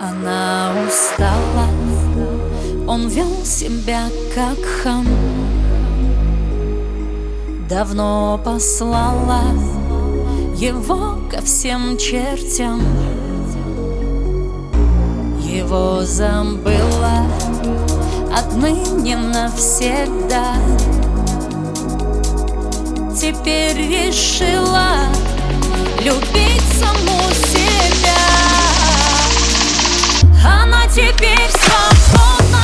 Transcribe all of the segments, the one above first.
Она устала, он вел себя как хам. Давно послала его ко всем чертям. Его забыла отныне навсегда. Теперь решила любить саму себя. Она теперь свободная,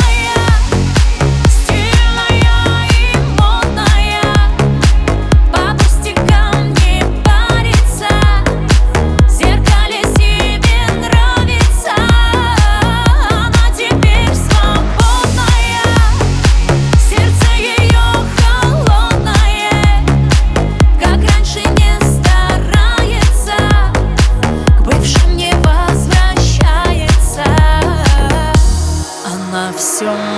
стильная и модная, по пустякам не парится, в зеркале себе нравится. Она теперь свободная, сердце ее холодное, как раньше не старается, к бывшим не возвращается. Она все